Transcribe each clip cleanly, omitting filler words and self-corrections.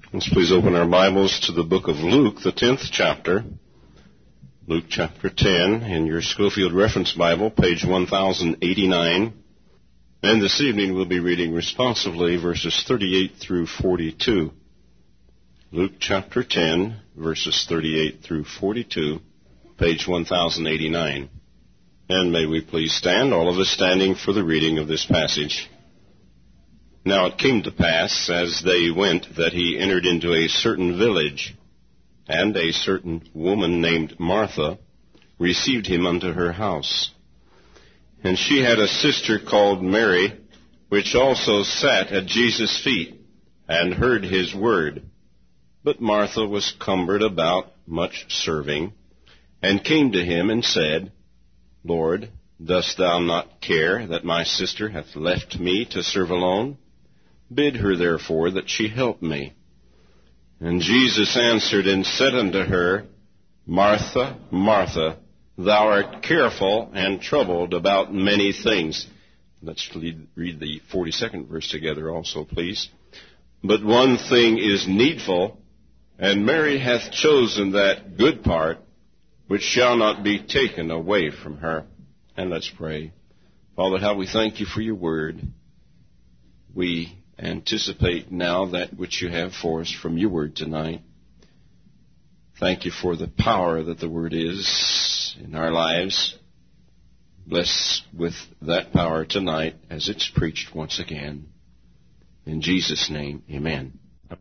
Let's please open our Bibles to the book of Luke, the 10th chapter. Luke chapter 10 in your Schofield Reference Bible, page 1089. And this evening we'll be reading responsively verses 38 through 42. Luke chapter 10, verses 38 through 42, page 1089. And may we please stand, all of us standing for the reading of this passage. Now it came to pass, as they went, that he entered into a certain village, and a certain woman named Martha received him unto her house. And she had a sister called Mary, which also sat at Jesus' feet, and heard his word. But Martha was cumbered about much serving, and came to him and said, Lord, dost thou not care that my sister hath left me to serve alone? Bid her therefore that she help me. And Jesus answered and said unto her, Martha, Martha, thou art careful and troubled about many things. Let's read the 42nd verse together also, please. But one thing is needful, and Mary hath chosen that good part, which shall not be taken away from her. And let's pray. Father, how we thank you for your word. We anticipate now that which you have for us from your word tonight. Thank you for the power that the word is in our lives. Bless with that power tonight as it's preached once again. In Jesus' name, amen.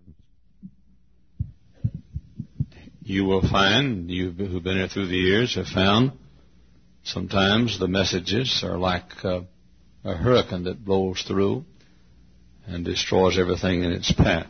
You will find, you who've been here through the years have found, sometimes the messages are like a hurricane that blows through and destroys everything in its path.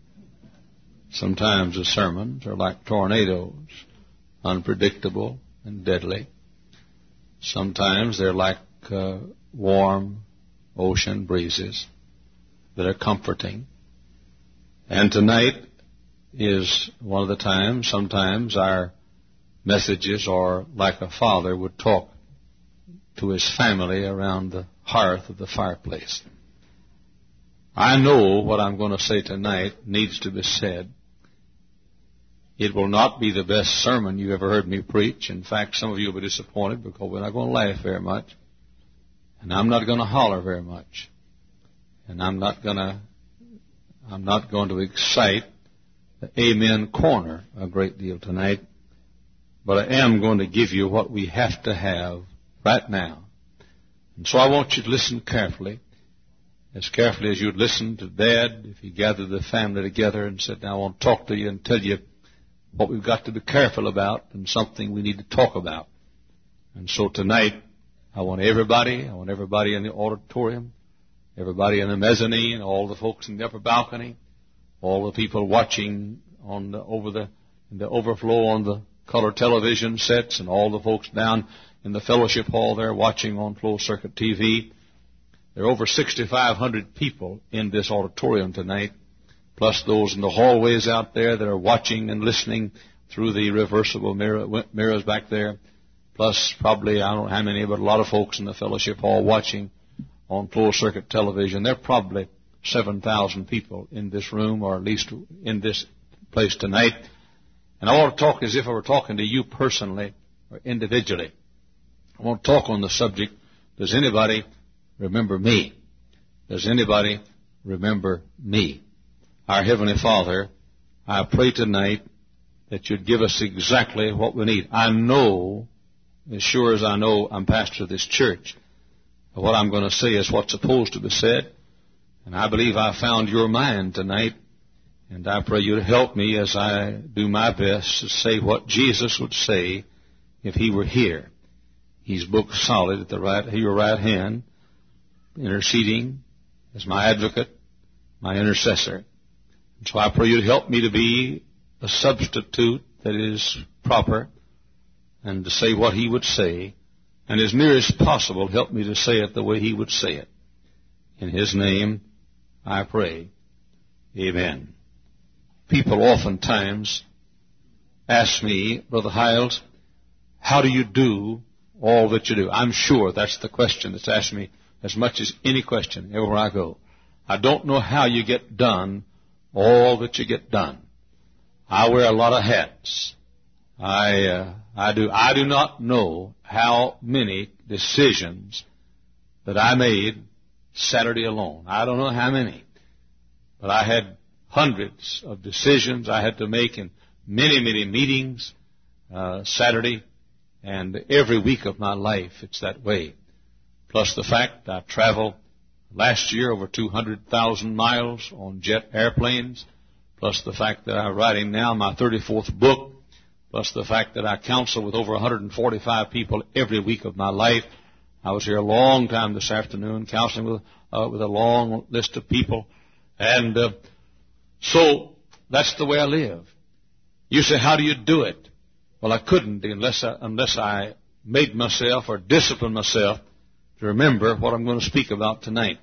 Sometimes the sermons are like tornadoes, unpredictable and deadly. Sometimes they're like warm ocean breezes that are comforting. And tonight is one of the times, sometimes our messages are like a father would talk to his family around the hearth of the fireplace. I know what I'm going to say tonight needs to be said. It will not be the best sermon you ever heard me preach. In fact, some of you will be disappointed because we're not going to laugh very much. And I'm not going to holler very much. And I'm not going to excite the Amen corner a great deal tonight. But I am going to give you what we have to have right now. And so I want you to listen carefully. As carefully as you'd listen to Dad if he gathered the family together and said, now I want to talk to you and tell you what we've got to be careful about and something we need to talk about. And so tonight, I want everybody in the auditorium, everybody in the mezzanine, all the folks in the upper balcony, all the people watching in the overflow on the color television sets, and all the folks down in the fellowship hall there watching on closed circuit TV. There are over 6,500 people in this auditorium tonight, plus those in the hallways out there that are watching and listening through the reversible mirrors back there, plus probably, I don't know how many, but a lot of folks in the fellowship hall watching on closed-circuit television. There are probably 7,000 people in this room, or at least in this place tonight. And I want to talk as if I were talking to you personally or individually. I want to talk on the subject, does anybody remember me? Does anybody remember me? Our Heavenly Father, I pray tonight that you'd give us exactly what we need. I know, as sure as I know I'm pastor of this church, what I'm going to say is what's supposed to be said. And I believe I found your mind tonight. And I pray you to help me as I do my best to say what Jesus would say if he were here. He's booked solid at your right hand, interceding as my advocate, my intercessor. And so I pray you to help me to be a substitute that is proper and to say what he would say. And as near as possible, help me to say it the way he would say it. In his name, I pray. Amen. People oftentimes ask me, Brother Hiles, how do you do all that you do? I'm sure that's the question that's asked me as much as any question everywhere I go. I don't know how you get done all that you get done. I wear a lot of hats. I do not know how many decisions that I made Saturday alone. I don't know how many. But I had hundreds of decisions I had to make in many, many meetings Saturday, and every week of my life it's that way. Plus the fact I traveled last year over 200,000 miles on jet airplanes, plus the fact that I'm writing now my 34th book, plus the fact that I counsel with over 145 people every week of my life. I was here a long time this afternoon counseling with a long list of people. And so that's the way I live. You say, how do you do it? Well, I couldn't unless I made myself or disciplined myself to remember what I'm going to speak about tonight.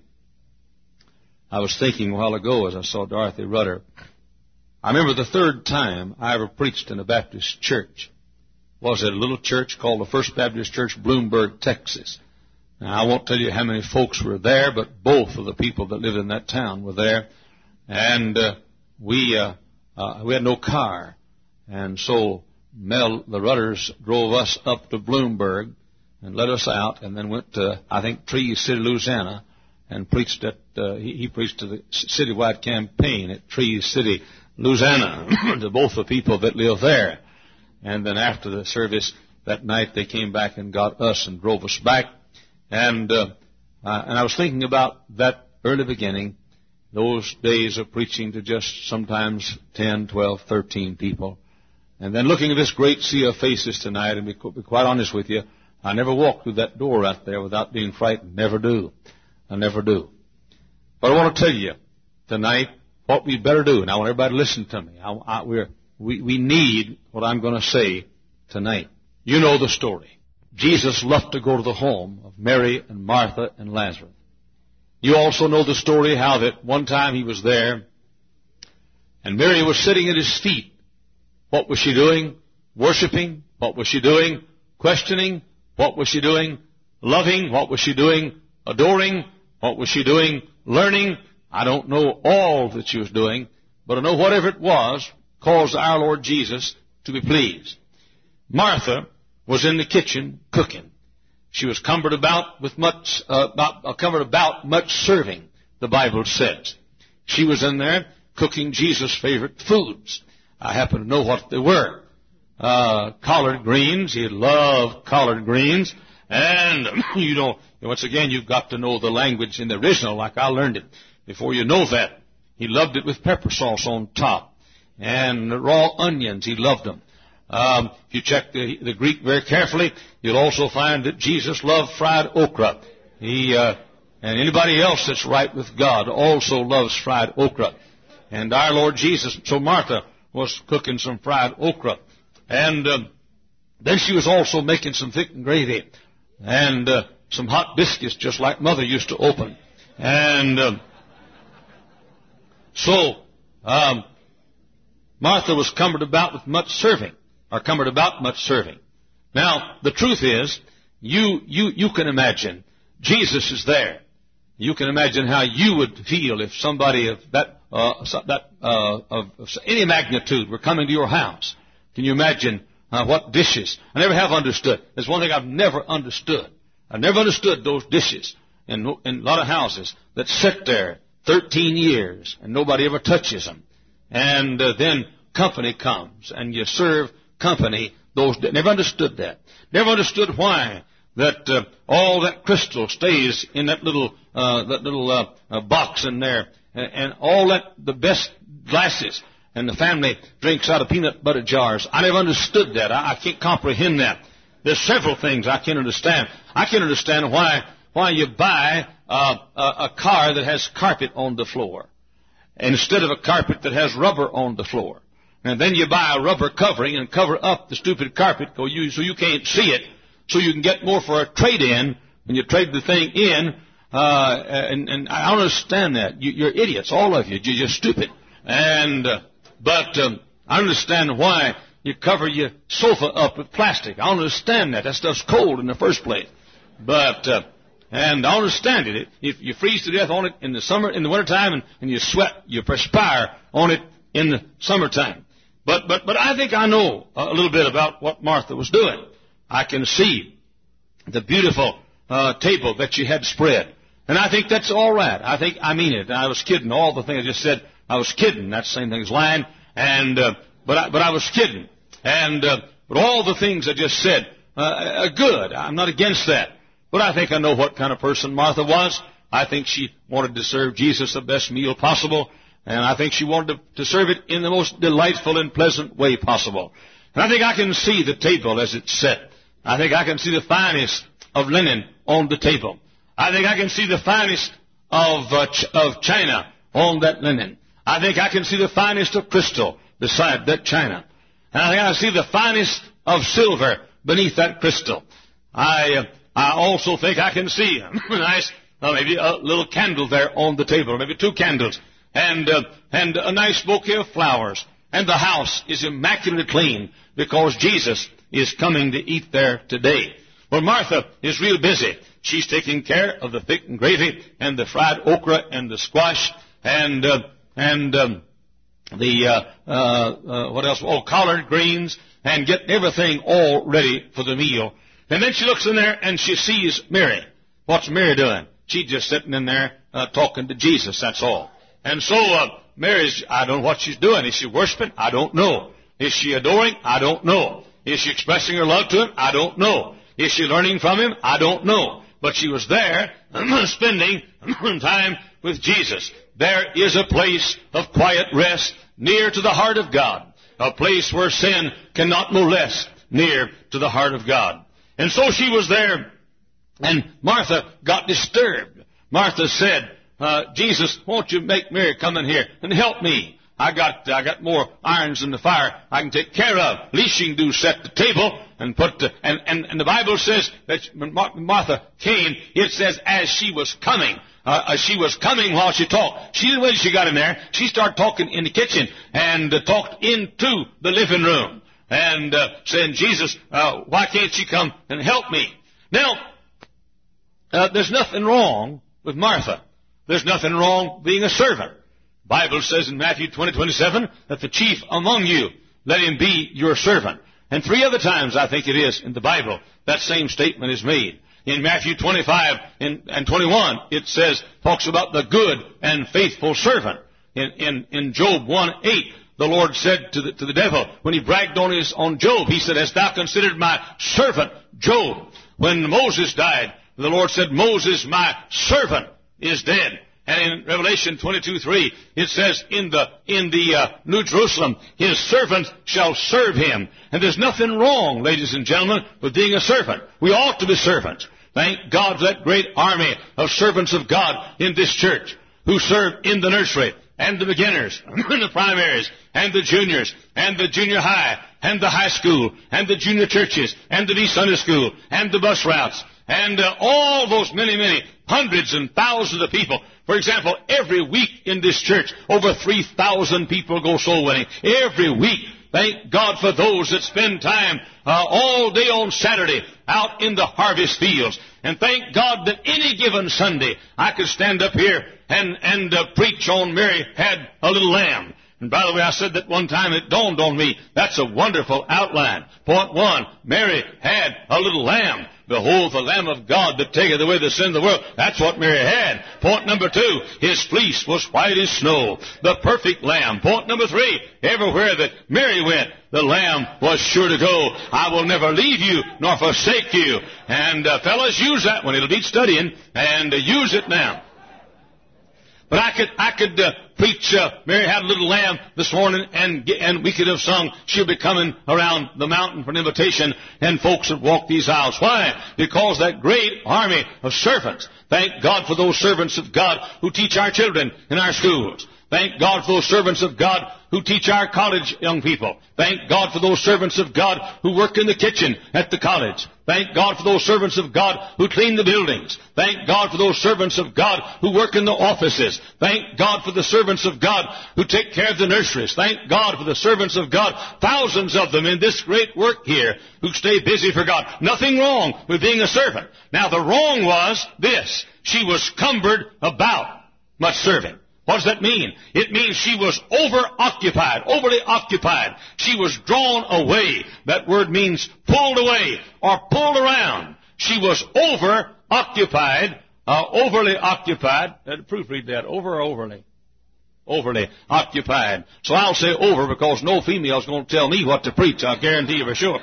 I was thinking a while ago as I saw Dorothy Rudder. I remember the third time I ever preached in a Baptist church was at a little church called the First Baptist Church, Bloomberg, Texas. Now, I won't tell you how many folks were there, but both of the people that lived in that town were there. And we had no car. And so Mel, the Rudders, drove us up to Bloomberg and let us out, and then went to, I think, Trees City, Louisiana, and preached at, he preached to the citywide campaign at Trees City, Louisiana, to both the people that live there. And then after the service that night, they came back and got us and drove us back. And I was thinking about that early beginning, those days of preaching to just sometimes 10, 12, 13 people. And then looking at this great sea of faces tonight, and be quite honest with you, I never walk through that door out there without being frightened. Never do. I never do. But I want to tell you tonight what we better do. And I want everybody to listen to me. We need what I'm going to say tonight. You know the story. Jesus loved to go to the home of Mary and Martha and Lazarus. You also know the story how that one time he was there and Mary was sitting at his feet. What was she doing? Worshiping. What was she doing? Questioning. What was she doing? Loving. What was she doing? Adoring. What was she doing? Learning. I don't know all that she was doing, but I know whatever it was caused our Lord Jesus to be pleased. Martha was in the kitchen cooking. She was cumbered about with much serving, the Bible says. She was in there cooking Jesus' favorite foods. I happen to know what they were. Collard greens. He loved collard greens. And, once again, you've got to know the language in the original like I learned it. Before you know that, he loved it with pepper sauce on top. And raw onions, he loved them. If you check the Greek very carefully, you'll also find that Jesus loved fried okra. And anybody else that's right with God also loves fried okra. And our Lord Jesus, so Martha was cooking some fried okra. And then she was also making some thick gravy and some hot biscuits just like Mother used to open. And so Martha was cumbered about with much serving. Now, the truth is, you can imagine, Jesus is there. You can imagine how you would feel if somebody of any magnitude were coming to your house. Can you imagine what dishes? I never have understood. There's one thing I've never understood. I've never understood those dishes in a lot of houses that sit there 13 years and nobody ever touches them. And then company comes and you serve company. Never understood that. Never understood why that all that crystal stays in that little box in there, and all that the best glasses, and the family drinks out of peanut butter jars. I never understood that. I can't comprehend that. There's several things I can't understand. I can't understand why you buy a car that has carpet on the floor instead of a carpet that has rubber on the floor. And then you buy a rubber covering and cover up the stupid carpet so you can't see it, so you can get more for a trade-in when you trade the thing in. And I don't understand that. You're idiots, all of you. You're stupid. But I understand why you cover your sofa up with plastic. I don't understand that. That stuff's cold in the first place. But And I understand it. If you freeze to death on it in the summer, in the wintertime, and you sweat, you perspire on it in the summertime. But I think I know a little bit about what Martha was doing. I can see the beautiful table that she had spread. And I think that's all right. I mean it. And I was kidding. All the things I just said, I was kidding. That's the same thing as lying. And but I was kidding. And but all the things I just said are good. I'm not against that. But I think I know what kind of person Martha was. I think she wanted to serve Jesus the best meal possible. And I think she wanted to serve it in the most delightful and pleasant way possible. And I think I can see the table as it's set. I think I can see the finest of linen on the table. I think I can see the finest of china on that linen. I think I can see the finest of crystal beside that china. And I think I see the finest of silver beneath that crystal. I also think I can see a nice, maybe a little candle there on the table, maybe 2 candles, and a nice bouquet of flowers. And the house is immaculately clean because Jesus is coming to eat there today. Well, Martha is real busy. She's taking care of the thick and gravy and the fried okra and the squash and what else? Oh, collard greens, and getting everything all ready for the meal. And then she looks in there and she sees Mary. What's Mary doing? She's just sitting in there talking to Jesus, that's all. And so Mary's, I don't know what she's doing. Is she worshiping? I don't know. Is she adoring? I don't know. Is she expressing her love to him? I don't know. Is she learning from him? I don't know. But she was there spending time with Jesus. There is a place of quiet rest near to the heart of God. A place where sin cannot molest, near to the heart of God. And so she was there, and Martha got disturbed. Martha said, Jesus, won't you make Mary come in here and help me? I got more irons in the fire I can take care of. At least she can do set the table and put the, and the Bible says that when Martha came, it says as she was coming while she talked. She didn't wait till she got in there. She started talking in the kitchen and talked into the living room and saying, Jesus, why can't you come and help me? Now, there's nothing wrong with Martha. There's nothing wrong being a servant. The Bible says in Matthew 20:27 that the chief among you, let him be your servant. And 3 other times, I think it is, in the Bible, that same statement is made. In Matthew 25 and 21, it says, talks about the good and faithful servant. In Job 1:8, the Lord said to the devil, when he bragged on Job, he said, hast thou considered my servant Job? When Moses died, the Lord said, Moses, my servant, is dead. And in Revelation 22:3, it says, in the New Jerusalem, his servants shall serve him. And there's nothing wrong, ladies and gentlemen, with being a servant. We ought to be servants. Thank God for that great army of servants of God in this church who serve in the nursery and the beginners and the primaries and the juniors and the junior high and the high school and the junior churches and the Sunday school and the bus routes and all those many hundreds and thousands of people. For example, every week in this church, over 3,000 people go soul winning. Every week. Thank God for those that spend time all day on Saturday out in the harvest fields. And thank God that any given Sunday I could stand up here and preach on Mary had a little lamb. And by the way, I said that one time, it dawned on me. That's a wonderful outline. Point 1, Mary had a little lamb. Behold, the Lamb of God that taketh away the sin of the world. That's what Mary had. Point number 2, his fleece was white as snow. The perfect lamb. Point number 3, everywhere that Mary went, the lamb was sure to go. I will never leave you nor forsake you. And fellas, use that one. It'll be studying, and use it now. But I could preach, Mary had a little lamb this morning, and we could have sung, she'll be coming around the mountain for an invitation, and folks would walk these aisles. Why? Because that great army of servants. Thank God for those servants of God who teach our children in our schools. Thank God for those servants of God who teach our college young people. Thank God for those servants of God who work in the kitchen at the college. Thank God for those servants of God who clean the buildings. Thank God for those servants of God who work in the offices. Thank God for the servants servants of God who take care of the nurseries. Thank God for the servants of God, thousands of them in this great work here who stay busy for God. Nothing wrong with being a servant. Now the wrong was this. She was cumbered about much serving. What does that mean? It means she was overly occupied. She was drawn away. That word means pulled away or pulled around. She was overly occupied. Proofread that. Over or overly? Overly occupied. So I'll say over because no female's going to tell me what to preach. I'll guarantee you for sure.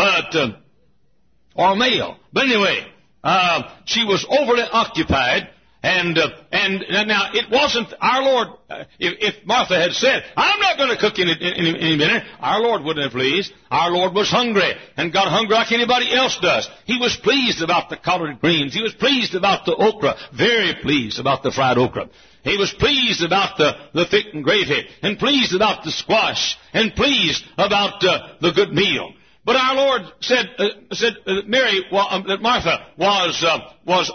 Or male. But anyway, she was overly occupied. And now it wasn't our Lord. If Martha had said, "I'm not going to cook any dinner," our Lord wouldn't have pleased. Our Lord was hungry and got hungry like anybody else does. He was pleased about the collard greens. He was pleased about the okra. Very pleased about the fried okra. He was pleased about the thick and gravy, and pleased about the squash, and pleased about the good meal. But our Lord said that Martha was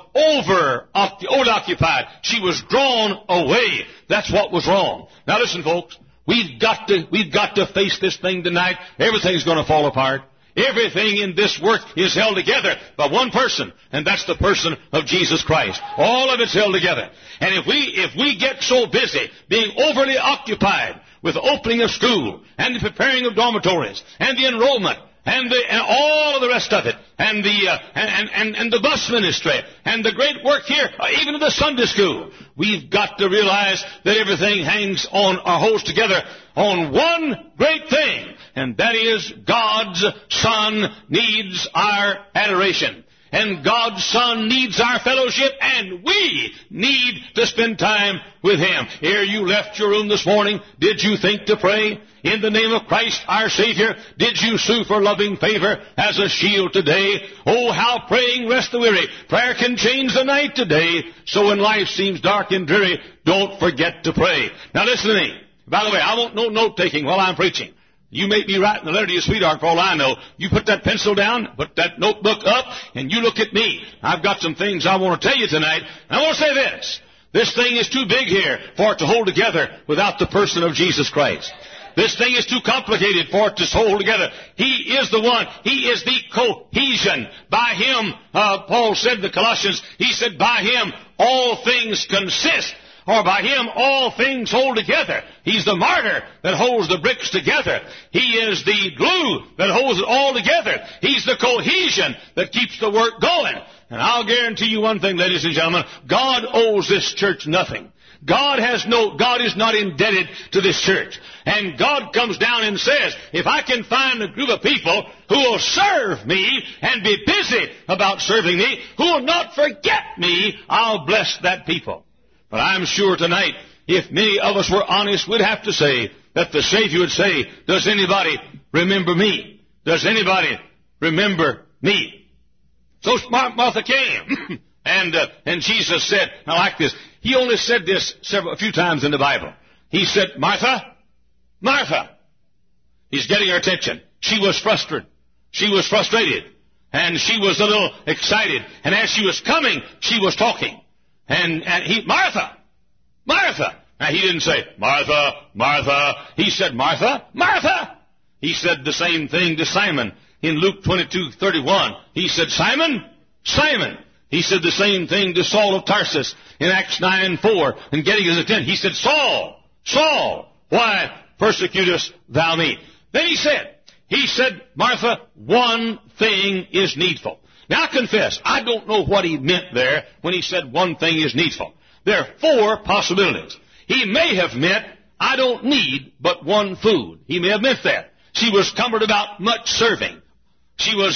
overoccupied. She was drawn away. That's what was wrong. Now listen, folks. We've got to face this thing tonight. Everything's going to fall apart. Everything in this work is held together by one person, and that's the person of Jesus Christ. All of it's held together. And if we get so busy being overly occupied with the opening of school and the preparing of dormitories and the enrollment and all of the rest of it, and the bus ministry, and the great work here, even in the Sunday school, we've got to realize that everything hangs on or holds together on one great thing, and that is God's Son needs our adoration. And God's Son needs our fellowship, and we need to spend time with Him. Ere you left your room this morning, did you think to pray? In the name of Christ our Savior, did you sue for loving favor as a shield today? Oh, how praying rests the weary. Prayer can change the night today. So when life seems dark and dreary, don't forget to pray. Now listen to me. By the way, I won't no note-taking while I'm preaching. You may be writing the letter to your sweetheart for all I know. You put that pencil down, put that notebook up, and you look at me. I've got some things I want to tell you tonight. And I want to say this. This thing is too big here for it to hold together without the person of Jesus Christ. This thing is too complicated for it to hold together. He is the one. He is the cohesion. By Him, Paul said to the Colossians, he said, by Him all things consist. Or by Him all things hold together. He's the martyr that holds the bricks together. He is the glue that holds it all together. He's the cohesion that keeps the work going. And I'll guarantee you one thing, ladies and gentlemen, God owes this church nothing. God is not indebted to this church. And God comes down and says, if I can find a group of people who will serve me and be busy about serving me, who will not forget me, I'll bless that people. But I'm sure tonight, if many of us were honest, we'd have to say that the Savior would say, does anybody remember me? Does anybody remember me? So Martha came, and Jesus said, I like this. He only said this a few times in the Bible. He said, Martha, Martha. He's getting her attention. She was frustrated. She was frustrated. And she was a little excited. And as she was coming, she was talking. And he, Martha, Martha. Now he didn't say, Martha, Martha. He said, Martha, Martha. He said the same thing to Simon in Luke 22:31. He said, Simon, Simon. He said the same thing to Saul of Tarsus in Acts 9:4. And getting his attention, he said, Saul, Saul, why persecutest thou me? Then he said, Martha, one thing is needful. Now I confess, I don't know what he meant there when he said one thing is needful. There are four possibilities. He may have meant, I don't need but one food. He may have meant that. She was cumbered about much serving. She was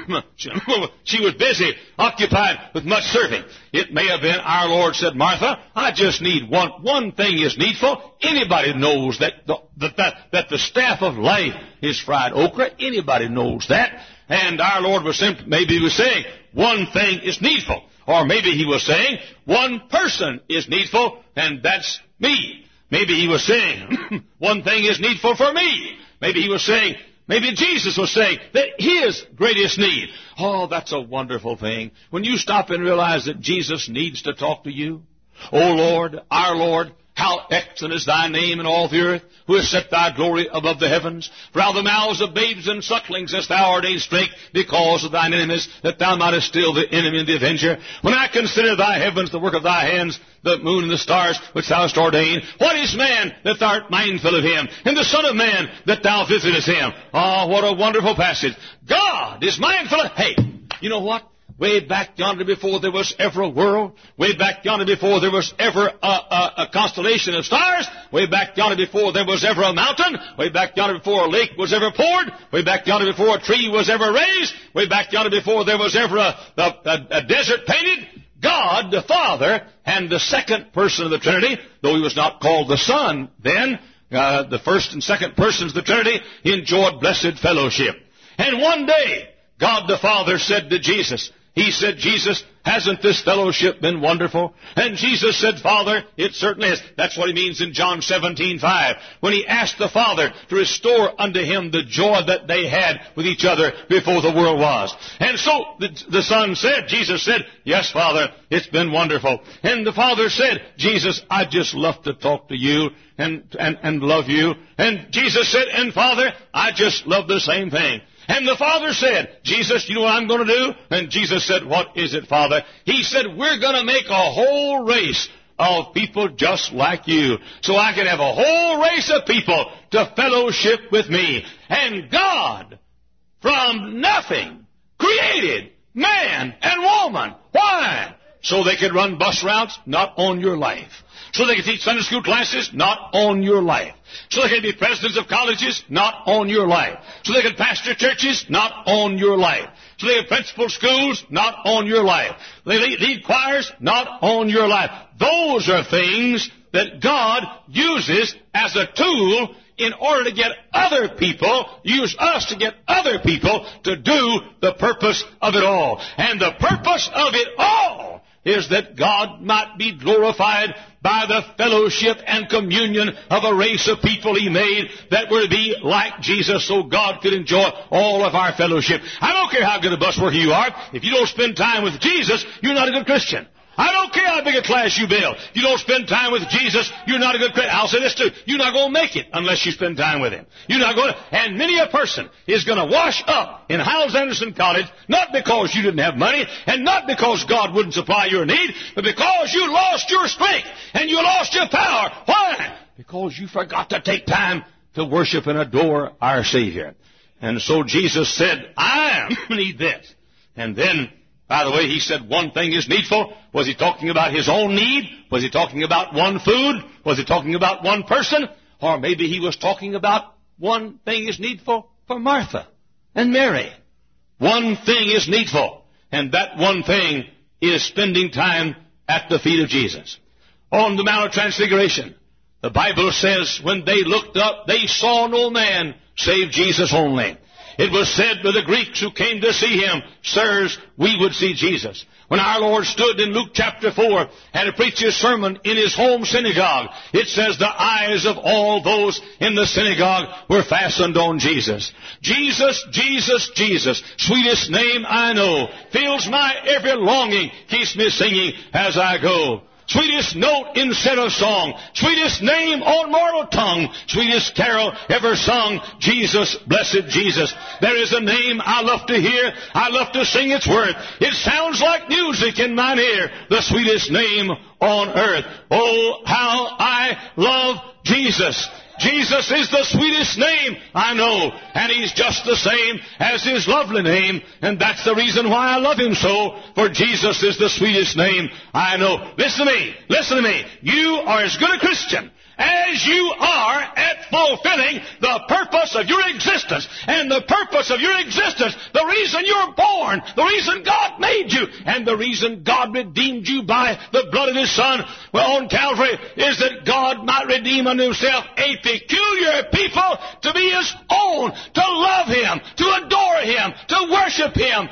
busy, occupied with much serving. It may have been our Lord said, Martha, I just need one thing is needful. Anybody knows that the staff of life is fried okra. Anybody knows that. And our Lord was maybe he was saying, one thing is needful. Or maybe he was saying, one person is needful, and that's me. Maybe he was saying, one thing is needful for me. Maybe he was saying, maybe Jesus was saying that His greatest need. Oh, that's a wonderful thing. When you stop and realize that Jesus needs to talk to you. Oh, Lord, our Lord, How excellent is thy name in all the earth, who hast set thy glory above the heavens. For out of the mouths of babes and sucklings hast thou ordained strength because of thine enemies, that thou mightest still the enemy and the avenger. When I consider thy heavens, the work of thy hands, the moon and the stars which thou hast ordained, what is man that thou art mindful of him, and the son of man that thou visitest him? Oh, what a wonderful passage. God is mindful of... Hey, you know what? Way back yonder before there was ever a world, way back yonder before there was ever a constellation of stars, way back yonder before there was ever a mountain, way back yonder before a lake was ever poured, way back yonder before a tree was ever raised, way back yonder before there was ever a desert painted, God the Father and the second person of the Trinity, though he was not called the Son then, the first and second persons of the Trinity enjoyed blessed fellowship. And one day, God the Father said to Jesus, He said, Jesus, hasn't this fellowship been wonderful? And Jesus said, Father, it certainly is. That's what he means in John 17:5, when he asked the Father to restore unto him the joy that they had with each other before the world was. And so the Son said, Jesus said, yes, Father, it's been wonderful. And the Father said, Jesus, I just love to talk to you and love you. And Jesus said, and Father, I just love the same thing. And the Father said, Jesus, you know what I'm going to do? And Jesus said, what is it, Father? He said, we're going to make a whole race of people just like you, so I can have a whole race of people to fellowship with me. And God, from nothing, created man and woman. Why? So they could run bus routes? Not on your life. So they could teach Sunday school classes? Not on your life. So they could be presidents of colleges? Not on your life. So they could pastor churches? Not on your life. So they could principal schools? Not on your life. They lead choirs? Not on your life. Those are things that God uses as a tool in order to get other people, use us to get other people to do the purpose of it all. And the purpose of it all is that God might be glorified by the fellowship and communion of a race of people He made that were to be like Jesus, so God could enjoy all of our fellowship. I don't care how good a bus worker you are. If you don't spend time with Jesus, you're not a good Christian. I don't care how big a class you build. If you don't spend time with Jesus, you're not a good Christian. I'll say this too. You're not going to make it unless you spend time with Him. You're not going to. And many a person is going to wash up in Hyles-Anderson College, not because you didn't have money, and not because God wouldn't supply your need, but because you lost your strength and you lost your power. Why? Because you forgot to take time to worship and adore our Savior. And so Jesus said, I need this. And then, by the way, He said one thing is needful. Was He talking about His own need? Was He talking about one food? Was He talking about one person? Or maybe He was talking about one thing is needful for Martha and Mary. One thing is needful, and that one thing is spending time at the feet of Jesus. On the Mount of Transfiguration, the Bible says when they looked up, they saw no man save Jesus only. It was said to the Greeks who came to see Him, sirs, we would see Jesus. When our Lord stood in Luke chapter 4 and to preach His sermon in His home synagogue, it says the eyes of all those in the synagogue were fastened on Jesus. Jesus, Jesus, Jesus, sweetest name I know, fills my every longing, keeps me singing as I go. Sweetest note instead of song, sweetest name on mortal tongue, sweetest carol ever sung, Jesus, blessed Jesus. There is a name I love to hear, I love to sing its worth. It sounds like music in mine ear, the sweetest name on earth. Oh, how I love Jesus. Jesus is the sweetest name I know, and He's just the same as His lovely name, and that's the reason why I love Him so, for Jesus is the sweetest name I know. Listen to me. You are as good a Christian as you are at fulfilling the purpose of your existence. And the purpose of your existence, the reason you're born, the reason God made you, and the reason God redeemed you by the blood of His Son on Calvary, is that God might redeem unto Himself a peculiar people to be His own, to love Him, to adore Him, to worship Him,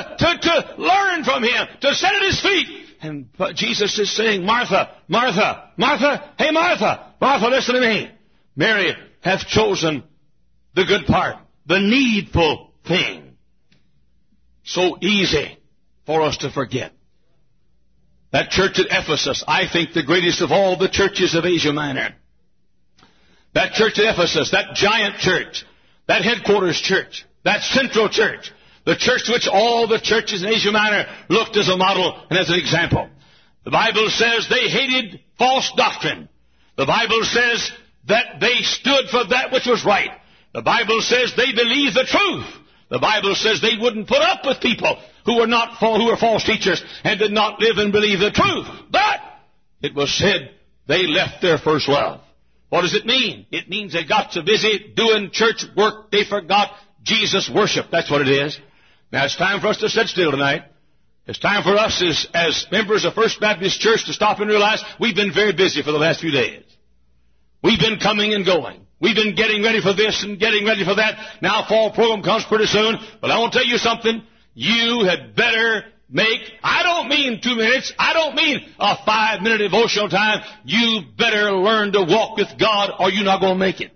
to learn from Him, to sit at His feet. And Jesus is saying, Martha, Martha, Martha, hey Martha, Martha, listen to me. Mary hath chosen the good part, the needful thing. So easy for us to forget. That church at Ephesus, I think the greatest of all the churches of Asia Minor. That church at Ephesus, that giant church, that headquarters church, that central church, the church to which all the churches in Asia Minor looked as a model and as an example. The Bible says they hated false doctrine. The Bible says that they stood for that which was right. The Bible says they believed the truth. The Bible says they wouldn't put up with people who were false teachers and did not live and believe the truth. But it was said they left their first love. What does it mean? It means they got so busy doing church work they forgot Jesus worship. That's what it is. Now it's time for us to sit still tonight. It's time for us as members of First Baptist Church to stop and realize we've been very busy for the last few days. We've been coming and going. We've been getting ready for this and getting ready for that. Now fall program comes pretty soon. But I want to tell you something. You had better make, I don't mean 2 minutes, I don't mean a 5-minute devotional time. You better learn to walk with God or you're not going to make it.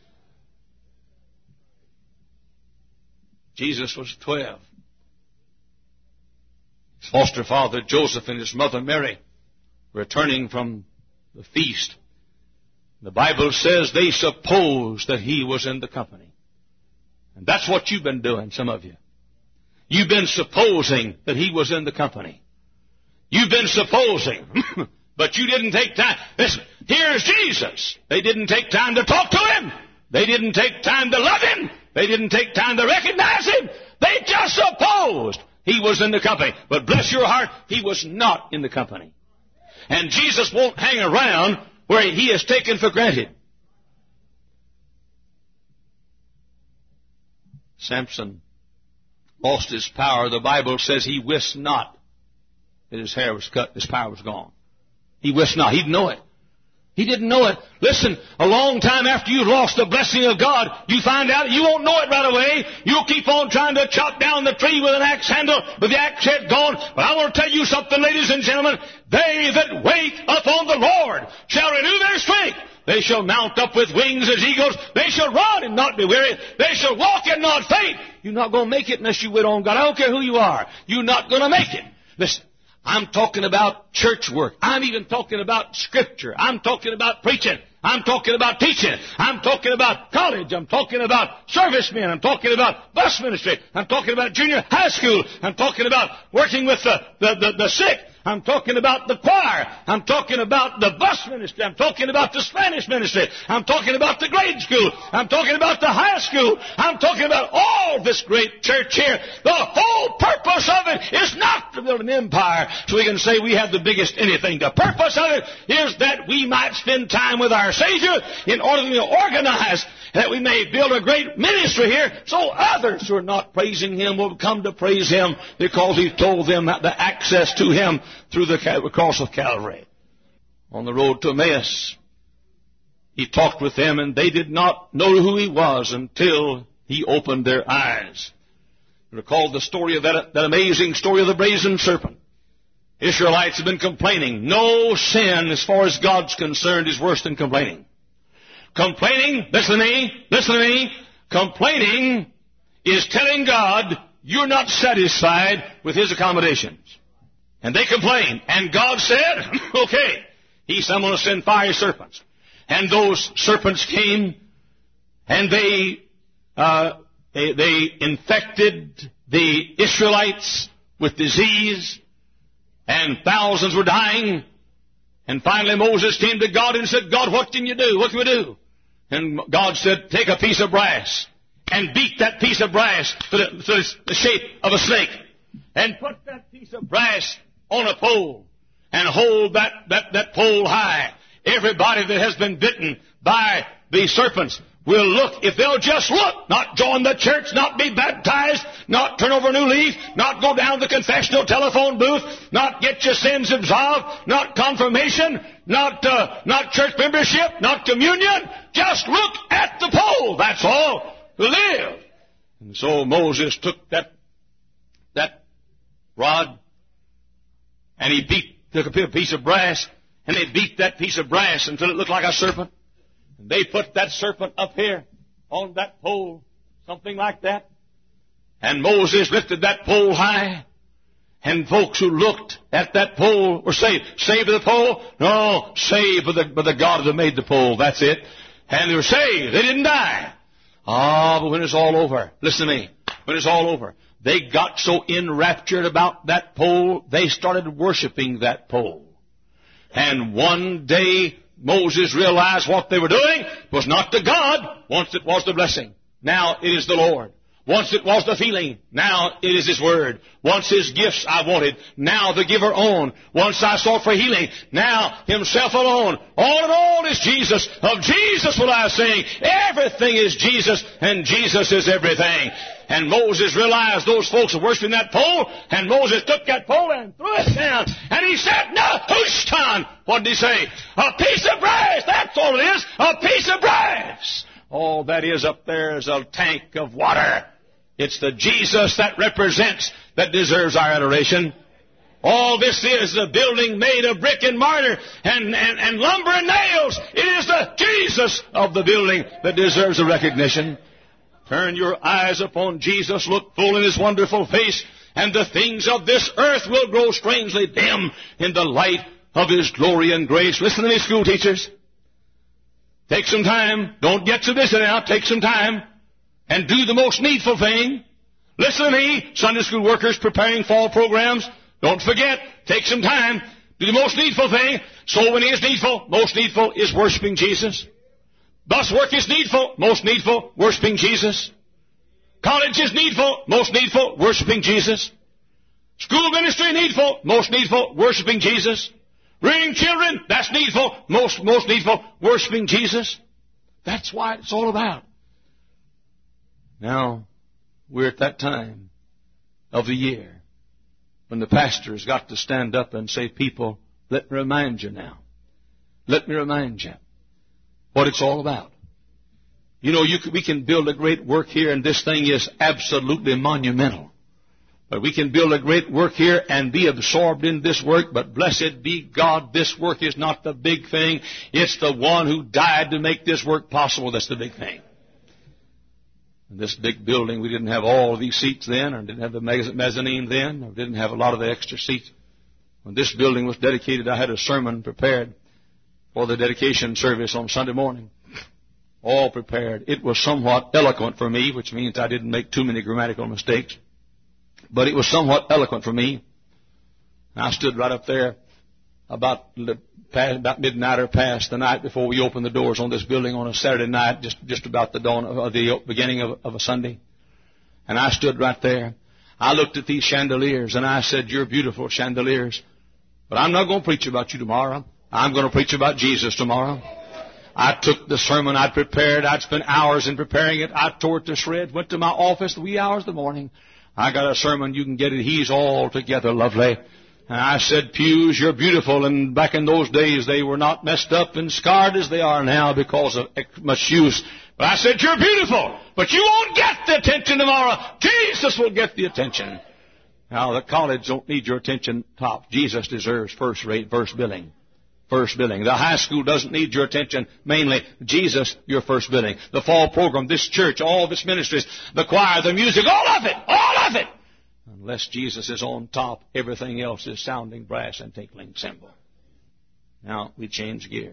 Jesus was 12. His foster father Joseph and his mother Mary returning from the feast. The Bible says they supposed that he was in the company. And that's what you've been doing, some of you. You've been supposing that he was in the company. You've been supposing, but you didn't take time. Listen, here's Jesus. They didn't take time to talk to him. They didn't take time to love him. They didn't take time to recognize him. They just supposed he was in the company. But bless your heart, he was not in the company. And Jesus won't hang around where he is taken for granted. Samson lost his power. The Bible says he wist not that his hair was cut, his power was gone. He wist not. He didn't know it. He didn't know it. Listen, a long time after you've lost the blessing of God, you find out you won't know it right away. You'll keep on trying to chop down the tree with an axe handle, with the axe head gone. But I want to tell you something, ladies and gentlemen. They that wait upon the Lord shall renew their strength. They shall mount up with wings as eagles. They shall run and not be weary. They shall walk and not faint. You're not going to make it unless you wait on God. I don't care who you are. You're not going to make it. Listen. I'm talking about church work. I'm even talking about Scripture. I'm talking about preaching. I'm talking about teaching. I'm talking about college. I'm talking about servicemen. I'm talking about bus ministry. I'm talking about junior high school. I'm talking about working with the sick. I'm talking about the choir. I'm talking about the bus ministry. I'm talking about the Spanish ministry. I'm talking about the grade school. I'm talking about the high school. I'm talking about all this great church here. The whole purpose of it is not to build an empire so we can say we have the biggest anything. The purpose of it is that we might spend time with our Savior in order to be organized, that we may build a great ministry here so others who are not praising Him will come to praise Him because He told them that the access to Him through the cross of Calvary. On the road to Emmaus, He talked with them and they did not know who He was until He opened their eyes. Recall the story of that amazing story of the brazen serpent. Israelites have been complaining. No sin, as far as God's concerned, is worse than complaining. Complaining, listen to me, complaining is telling God you're not satisfied with His accommodations. And they complained. And God said, okay, He said, I'm going to send fire serpents. And those serpents came and they infected the Israelites with disease, and thousands were dying. And finally Moses came to God and said, God, what can you do? What can we do? And God said, take a piece of brass and beat that piece of brass so it's the shape of a snake. And put that piece of brass on a pole and hold that pole high. Everybody that has been bitten by these serpents will look, if they'll just look, not join the church, not be baptized, not turn over a new leaf, not go down the confessional telephone booth, not get your sins absolved, not confirmation, not church membership, not communion. Just look at the pole. That's all. Live. And so Moses took that rod and he took a piece of brass and they beat that piece of brass until it looked like a serpent. And they put that serpent up here on that pole, something like that. And Moses lifted that pole high. And folks who looked at that pole were saved. Saved by the pole? No, saved by the God that made the pole. That's it. And they were saved. They didn't die. But when it's all over, listen to me, when it's all over, they got so enraptured about that pole, they started worshiping that pole. And one day, Moses realized what they were doing was not the God. Once it was the blessing. Now it is the Lord. Once it was the feeling. Now it is His Word. Once His gifts I wanted. Now the giver on. Once I sought for healing. Now Himself alone. All in all is Jesus. Of Jesus will I sing. Everything is Jesus, and Jesus is everything. And Moses realized those folks were worshiping that pole, and Moses took that pole and threw it down. And he said, Nehushtan. What did he say? A piece of brass. That's all it is. A piece of brass. All that is up there is a tank of water. It's the Jesus that represents that deserves our adoration. All this is the building made of brick and mortar and lumber and nails. It is the Jesus of the building that deserves the recognition. Turn your eyes upon Jesus, look full in His wonderful face, and the things of this earth will grow strangely dim in the light of His glory and grace. Listen to me, school teachers. Take some time. Don't get to this now. Take some time and do the most needful thing. Listen to me, Sunday school workers preparing fall programs. Don't forget, take some time. Do the most needful thing. Soul winning is needful. Most needful is worshiping Jesus. Bus work is needful. Most needful, worshiping Jesus. College is needful. Most needful, worshiping Jesus. School ministry needful. Most needful, worshiping Jesus. Rearing children, that's needful. Most needful, worshiping Jesus. That's what it's all about. Now, we're at that time of the year when the pastor's got to stand up and say, people, let me remind you now. Let me remind you what it's all about. You know, we can build a great work here, and this thing is absolutely monumental. But we can build a great work here and be absorbed in this work, but blessed be God, this work is not the big thing. It's the one who died to make this work possible that's the big thing. In this big building, we didn't have all of these seats then, or didn't have the mezzanine then, or didn't have a lot of the extra seats. When this building was dedicated, I had a sermon prepared for the dedication service on Sunday morning. All prepared. It was somewhat eloquent for me, which means I didn't make too many grammatical mistakes. But it was somewhat eloquent for me. I stood right up there about midnight or past the night before we opened the doors on this building on a Saturday night, just about the dawn of the beginning of a Sunday. And I stood right there. I looked at these chandeliers and I said, you're beautiful chandeliers, but I'm not going to preach about you tomorrow. I'm going to preach about Jesus tomorrow. I took the sermon I'd prepared. I'd spent hours in preparing it. I tore it to shreds, went to my office the wee hours of the morning. I got a sermon, you can get it. He's altogether lovely. And I said, pews, you're beautiful. And back in those days, they were not messed up and scarred as they are now because of much use. But I said, you're beautiful, but you won't get the attention tomorrow. Jesus will get the attention. Now, the college don't need your attention top. Jesus deserves first billing. First billing. The high school doesn't need your attention. Mainly, Jesus, your first billing. The fall program, this church, all of its ministries, the choir, the music, all of it. Unless Jesus is on top, everything else is sounding brass and tinkling cymbal. Now, we change gears.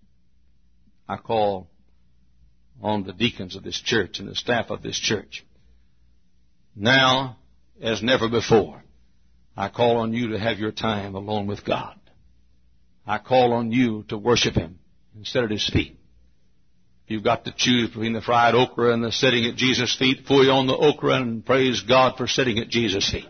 I call on the deacons of this church and the staff of this church. Now, as never before, I call on you to have your time alone with God. I call on you to worship Him instead of His feet. If you've got to choose between the fried okra and the sitting at Jesus' feet, pull on the okra and praise God for sitting at Jesus' feet.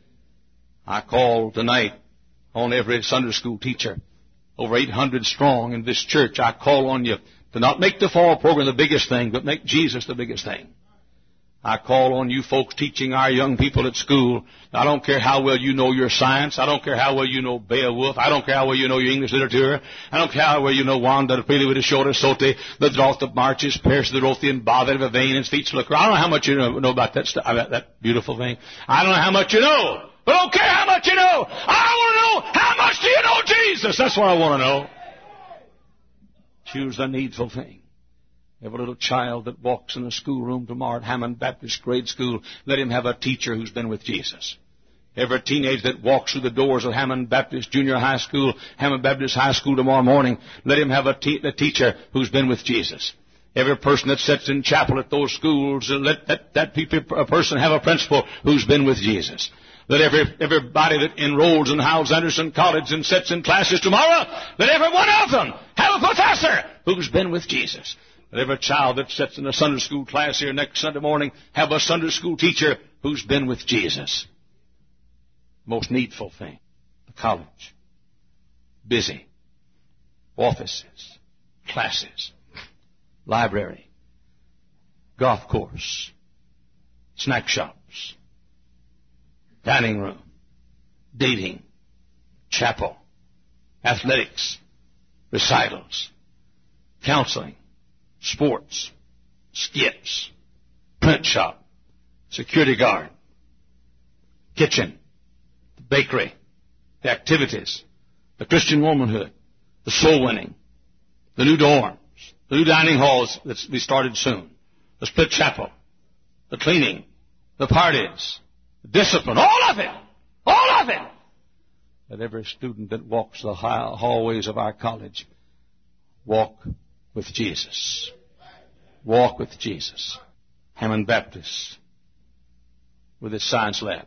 I call tonight on every Sunday school teacher, over 800 strong in this church. I call on you to not make the fall program the biggest thing, but make Jesus the biggest thing. I call on you folks teaching our young people at school. I don't care how well you know your science. I don't care how well you know Beowulf. I don't care how well you know your English literature. I don't care how well you know Wanda, the pretty with the shorter sote, the drought that marches, Paris the Rothian, bothered of a vein and speech look. I don't know how much you know about that stuff, about that beautiful thing. I don't know how much you know. But I don't care how much you know. I want to know, how much do you know Jesus? That's what I want to know. Choose the needful thing. Every little child that walks in a schoolroom tomorrow at Hammond Baptist Grade School, let him have a teacher who's been with Jesus. Every teenager that walks through the doors of Hammond Baptist Junior High School, Hammond Baptist High School tomorrow morning, let him have a teacher who's been with Jesus. Every person that sits in chapel at those schools, let that person have a principal who's been with Jesus. Let everybody that enrolls in Howells Anderson College and sits in classes tomorrow, let every one of them have a professor who's been with Jesus. Let every child that sits in a Sunday school class here next Sunday morning have a Sunday school teacher who's been with Jesus. Most needful thing. The college. Busy. Offices. Classes. Library. Golf course. Snack shops. Dining room. Dating. Chapel. Athletics. Recitals. Counseling. Sports. Skits. Print shop. Security guard. Kitchen. Bakery, the activities, the Christian womanhood, the soul winning, the new dorms, the new dining halls that we started soon, the split chapel, the cleaning, the parties, the discipline, all of it. Let every student that walks the hallways of our college walk with Jesus. Walk with Jesus. Hammond Baptist with its science lab.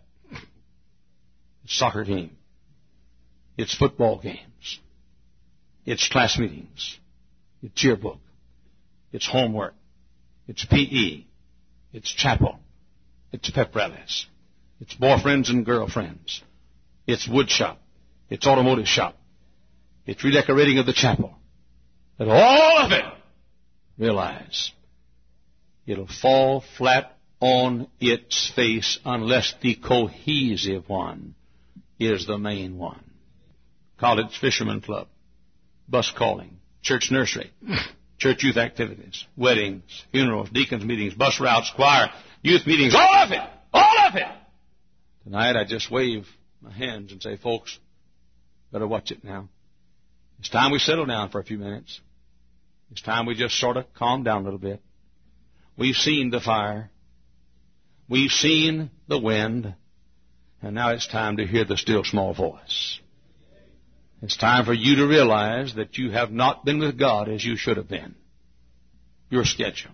Its soccer team, its football games, its class meetings, its yearbook, its homework, its PE, its chapel, its pep rallies, its boyfriends and girlfriends, its wood shop, its automotive shop, its redecorating of the chapel. Let all of it realize it'll fall flat on its face unless the cohesive one is the main one. College Fisherman Club, bus calling, church nursery, church youth activities, weddings, funerals, deacons meetings, bus routes, choir, youth meetings, all of it. Tonight I just wave my hands and say, folks, better watch it now. It's time we settle down for a few minutes. It's time we just sort of calm down a little bit. We've seen the fire. We've seen the wind. And now it's time to hear the still small voice. It's time for you to realize that you have not been with God as you should have been. Your schedule.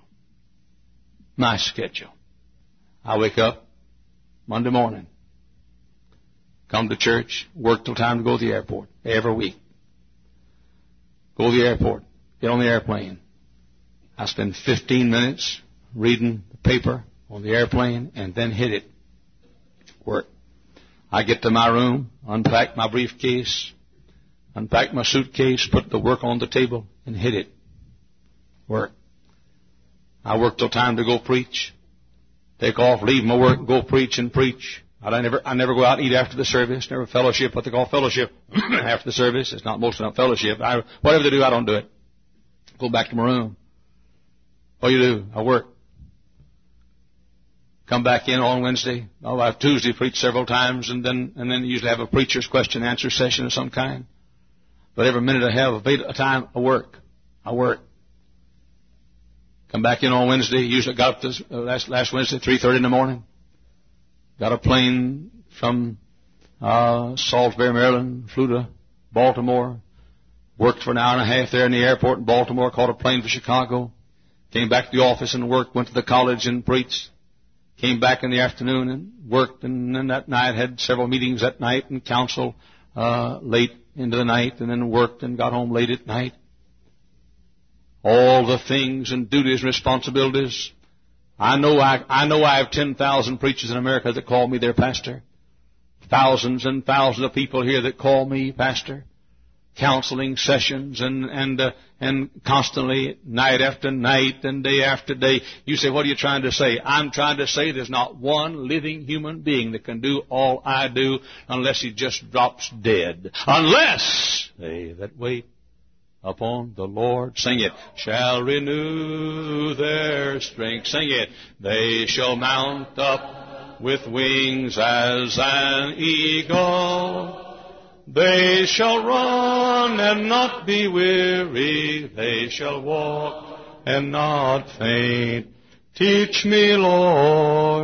My schedule. I wake up Monday morning. Come to church. Work till time to go to the airport. Every week. Go to the airport. Get on the airplane. I spend 15 minutes reading the paper on the airplane and then hit it. Work. I get to my room, unpack my briefcase, unpack my suitcase, put the work on the table, and hit it. Work. I work till time to go preach. Take off, leave my work, go preach and preach. I never go out and eat after the service, never fellowship, what they call fellowship after the service. It's not mostly not fellowship. Whatever they do, I don't do it. Go back to my room. What do you do? I work. Come back in on Wednesday. Oh, I've Tuesday preached several times, and then usually have a preacher's question and answer session of some kind. But every minute I have a time, I work. Come back in on Wednesday. Usually got up this last Wednesday, 3:30 in the morning. Got a plane from Salisbury, Maryland, flew to Baltimore. Worked for an hour and a half there in the airport in Baltimore. Caught a plane for Chicago. Came back to the office and worked. Went to the college and preached. Came back in the afternoon and worked, and then that night had several meetings that night and counsel late into the night, and then worked and got home late at night. All the things and duties and responsibilities. I know I have 10,000 preachers in America that call me their pastor. Thousands and thousands of people here that call me pastor. Counseling sessions and constantly night after night and day after day. You say, what are you trying to say? I'm trying to say there's not one living human being that can do all I do unless he just drops dead. Unless they that wait upon the Lord, sing it, shall renew their strength. Sing it, they shall mount up with wings as an eagle. They shall run and not be weary. They shall walk and not faint. Teach me, Lord,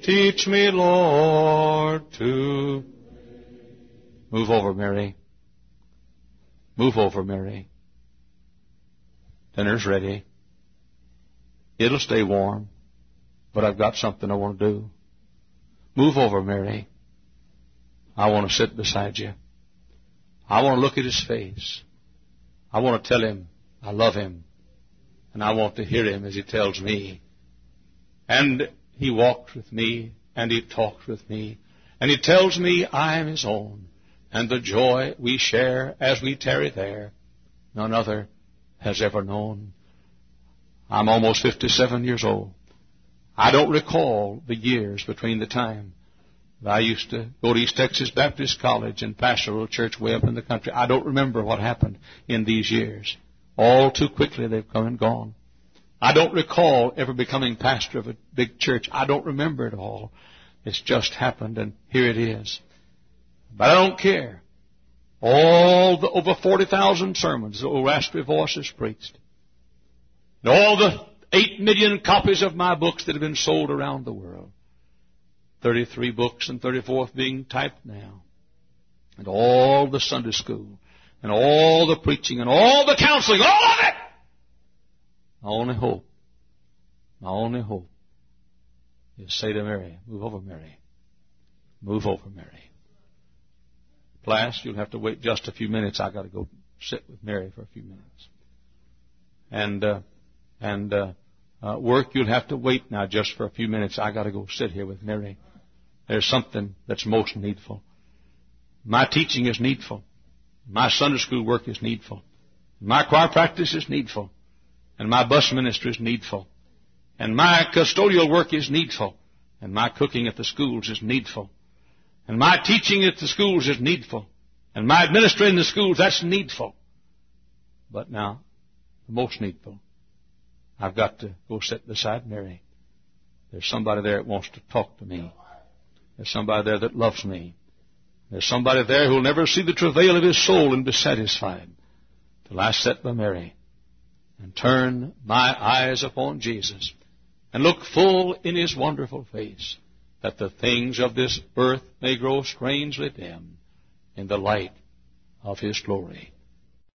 Teach me, Lord, to... Move over, Mary. Move over, Mary. Dinner's ready. It'll stay warm, but I've got something I want to do. Move over, Mary. I want to sit beside you. I want to look at his face. I want to tell him I love him. And I want to hear him as he tells me. And he walks with me, and he talks with me, and he tells me I am his own. And the joy we share as we tarry there, none other has ever known. I'm almost 57 years old. I don't recall the years between the time that I used to go to East Texas Baptist College and pastor a little church way up in the country. I don't remember what happened in these years. All too quickly they've come and gone. I don't recall ever becoming pastor of a big church. I don't remember it all. It's just happened, and here it is. But I don't care. All the over 40,000 sermons the old raspy voice has preached. And all the 8 million copies of my books that have been sold around the world. 33 books and 34th being typed now. And all the Sunday school. And all the preaching and all the counseling. All of it! My only hope is say to Mary, move over, Mary. Move over, Mary. Class, you'll have to wait just a few minutes. I've got to go sit with Mary for a few minutes. And work, you'll have to wait now just for a few minutes. I've got to go sit here with Mary. There's something that's most needful. My teaching is needful. My Sunday school work is needful. My choir practice is needful. And my bus ministry is needful. And my custodial work is needful. And my cooking at the schools is needful. And my teaching at the schools is needful. And my administrating the schools, that's needful. But now, the most needful, I've got to go sit beside Mary. There's somebody there that wants to talk to me. There's somebody there that loves me. There's somebody there who will never see the travail of his soul and be satisfied till I sit by Mary and turn my eyes upon Jesus and look full in his wonderful face, that the things of this earth may grow strangely dim in the light of his glory.